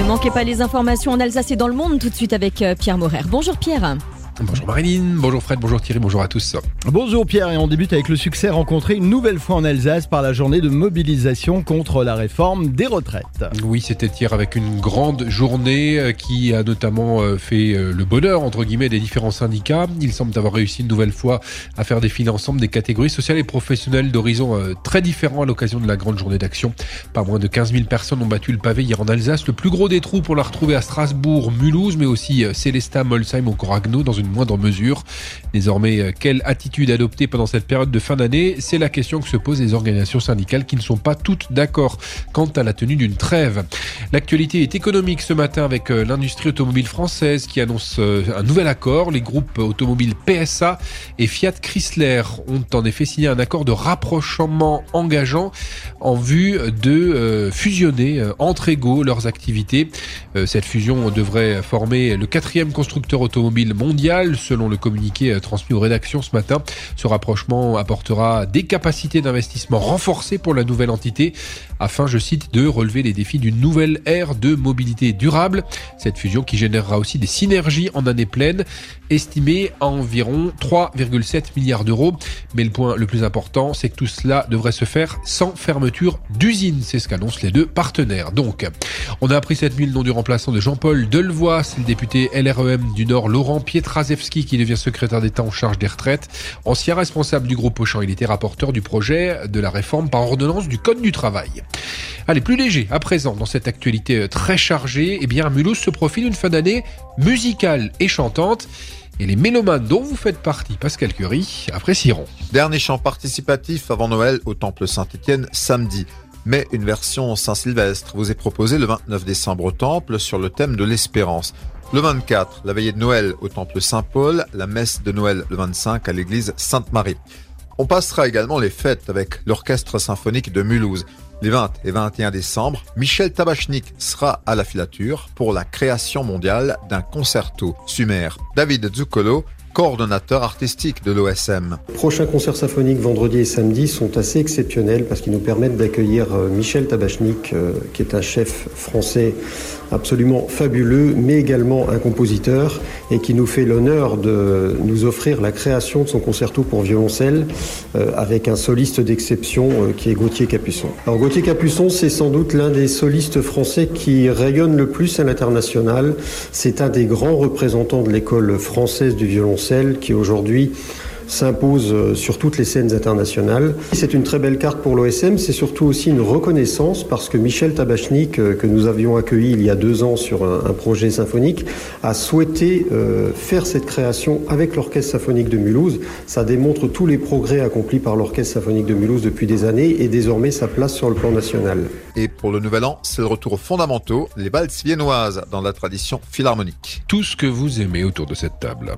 Ne manquez pas les informations en Alsace et dans le monde tout de suite avec Pierre Maurer. Bonjour Pierre. Bonjour Marilyn, bonjour Fred, bonjour Thierry, bonjour à tous. Bonjour Pierre, et on débute avec le succès rencontré une nouvelle fois en Alsace par la journée de mobilisation contre la réforme des retraites. Oui, c'était hier avec une grande journée qui a notamment fait le bonheur entre guillemets des différents syndicats. Ils semblent avoir réussi une nouvelle fois à faire défiler ensemble des catégories sociales et professionnelles d'horizons très différents à l'occasion de la grande journée d'action. Pas moins de 15 000 personnes ont battu le pavé hier en Alsace. Le plus gros des troupes, on l'a retrouvé à Strasbourg, Mulhouse, mais aussi Sélestat, Molsheim ou Coragno dans une moindre mesure. Désormais, quelle attitude adopter pendant cette période de fin d'année ? C'est la question que se posent les organisations syndicales qui ne sont pas toutes d'accord quant à la tenue d'une trêve. L'actualité est économique ce matin avec l'industrie automobile française qui annonce un nouvel accord. Les groupes automobiles PSA et Fiat Chrysler ont en effet signé un accord de rapprochement engageant en vue de fusionner entre égaux leurs activités. Cette fusion devrait former le 4e constructeur automobile mondial, selon le communiqué transmis aux rédactions ce matin. Ce rapprochement apportera des capacités d'investissement renforcées pour la nouvelle entité afin, je cite, de relever les défis d'une nouvelle ère de mobilité durable. Cette fusion qui générera aussi des synergies en année pleine, estimées à environ 3,7 milliards d'euros. Mais le point le plus important, c'est que tout cela devrait se faire sans fermeture d'usine. C'est ce qu'annoncent les deux partenaires. Donc, on a appris cette nuit le nom du remplaçant de Jean-Paul Delevoye, c'est le député LREM du Nord, Laurent Pietraszewski, qui devient secrétaire d'État en charge des retraites. Ancien responsable du groupe Auchan, il était rapporteur du projet de la réforme par ordonnance du Code du travail. Allez, plus léger, à présent, dans cette actualité très chargée, eh bien, à Mulhouse se profile une fin d'année musicale et chantante. Et les mélomanes dont vous faites partie, Pascal Curie, apprécieront. Dernier chant participatif avant Noël au Temple Saint-Étienne samedi. Mais une version Saint-Sylvestre vous est proposée le 29 décembre au Temple sur le thème de l'espérance. Le 24, la veillée de Noël au Temple Saint-Paul, la messe de Noël le 25 à l'église Sainte-Marie. On passera également les fêtes avec l'Orchestre symphonique de Mulhouse. Les 20 et 21 décembre, Michel Tabachnik sera à la filature pour la création mondiale d'un concerto sumaire. David Zuccolo, coordonnateur artistique de l'OSM. Les prochains concerts symphoniques vendredi et samedi sont assez exceptionnels parce qu'ils nous permettent d'accueillir Michel Tabachnik, qui est un chef français absolument fabuleux, mais également un compositeur, et qui nous fait l'honneur de nous offrir la création de son concerto pour violoncelle avec un soliste d'exception qui est Gauthier Capuçon. Alors Gauthier Capuçon, c'est sans doute l'un des solistes français qui rayonne le plus à l'international. C'est un des grands représentants de l'école française du violoncelle qui aujourd'hui s'impose sur toutes les scènes internationales. C'est une très belle carte pour l'OSM, c'est surtout aussi une reconnaissance parce que Michel Tabachnik, que nous avions accueilli il y a 2 ans sur un projet symphonique, a souhaité faire cette création avec l'Orchestre symphonique de Mulhouse. Ça démontre tous les progrès accomplis par l'Orchestre symphonique de Mulhouse depuis des années et désormais sa place sur le plan national. Et pour le nouvel an, c'est le retour aux fondamentaux, les valses viennoises dans la tradition philharmonique. Tout ce que vous aimez autour de cette table.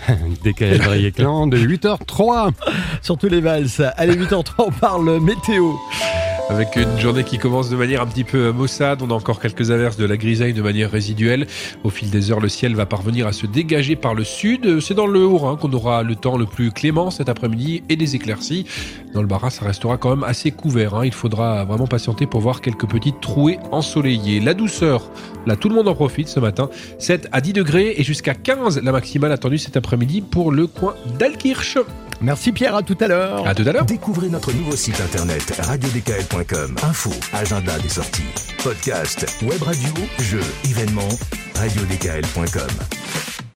DKL Éclan de 8h03 sur tous les valses. Allez, 8h03, on parle météo. Avec une journée qui commence de manière un petit peu maussade, on a encore quelques averses, de la grisaille de manière résiduelle. Au fil des heures, le ciel va parvenir à se dégager par le sud. C'est dans le Haut-Rhin qu'on aura le temps le plus clément cet après-midi et des éclaircies. Dans le Bas-Rhin, ça restera quand même assez couvert. Il faudra vraiment patienter pour voir quelques petites trouées ensoleillées. La douceur, là tout le monde en profite ce matin. 7 à 10 degrés et jusqu'à 15 la maximale attendue cet après-midi pour le coin d'Alkirch. Merci Pierre, à tout à l'heure. À tout à l'heure. Découvrez notre nouveau site internet radiodkl.com. Info, agenda des sorties, podcast, web radio, jeux, événements, radiodkl.com.